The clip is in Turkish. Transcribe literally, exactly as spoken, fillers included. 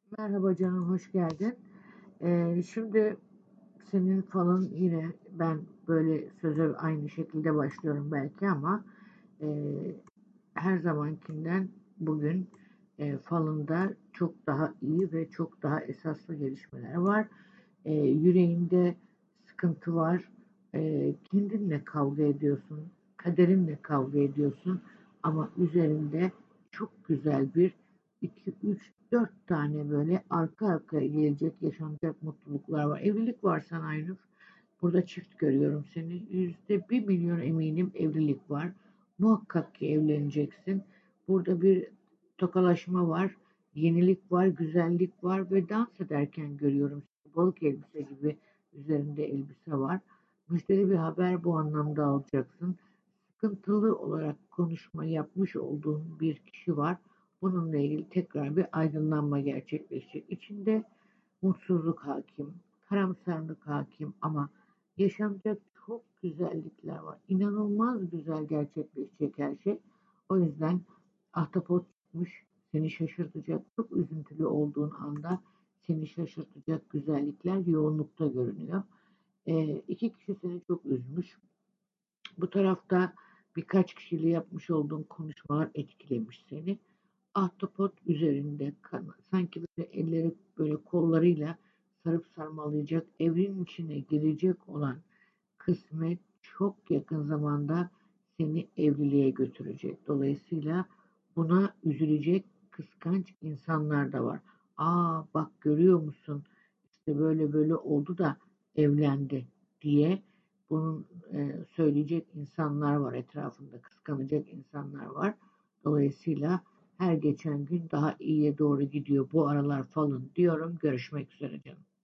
Merhaba canım, hoş geldin. Eee, şimdi senin falın yine ben böyle söze aynı şekilde başlıyorum belki ama eee, her zamankinden bugün eee, falında çok daha iyi ve çok daha esaslı gelişmeler var. Eee, yüreğinde sıkıntı var. Eee, kendinle kavga ediyorsun, kaderinle kavga ediyorsun ama üzerinde çok güzel bir iki, üç, dört tane böyle arka arkaya gelecek, yaşanacak mutluluklar var. Evlilik var sana Aynur. Burada çift görüyorum seni. Yüzde bir milyon eminim evlilik var. Muhakkak ki evleneceksin. Burada bir tokalaşma var, yenilik var, güzellik var ve dans ederken görüyorum seni. Balık elbise gibi üzerinde elbise var. Müjdeli bir haber bu anlamda alacaksın. Sıkıntılı olarak konuşma yapmış olduğun bir kişi var. Bununla ilgili tekrar bir aydınlanma gerçekleşecek. İçinde mutsuzluk hakim, karamsarlık hakim ama yaşanacak çok güzellikler var. İnanılmaz güzel gerçekleşecek her şey. O yüzden ahtapot çıkmış, seni şaşırtacak, çok üzüntülü olduğun anda seni şaşırtacak güzellikler yoğunlukta görünüyor. Ee, iki kişi seni çok üzmüş. Bu tarafta birkaç kişiyle yapmış olduğun konuşmalar etkilemiş seni. Ahtapot üzerinde kan- sanki böyle elleri böyle kollarıyla sarıp sarmalayacak, evrenin içine girecek olan kısmet çok yakın zamanda seni evliliğe götürecek. Dolayısıyla buna üzülecek kıskanç insanlar da var. Aa bak görüyor musun işte böyle böyle oldu da evlendi diye bunun e, söyleyecek insanlar var etrafında, kıskanacak insanlar var. Dolayısıyla her geçen gün daha iyiye doğru gidiyor bu aralar falan diyorum. Görüşmek üzere canım.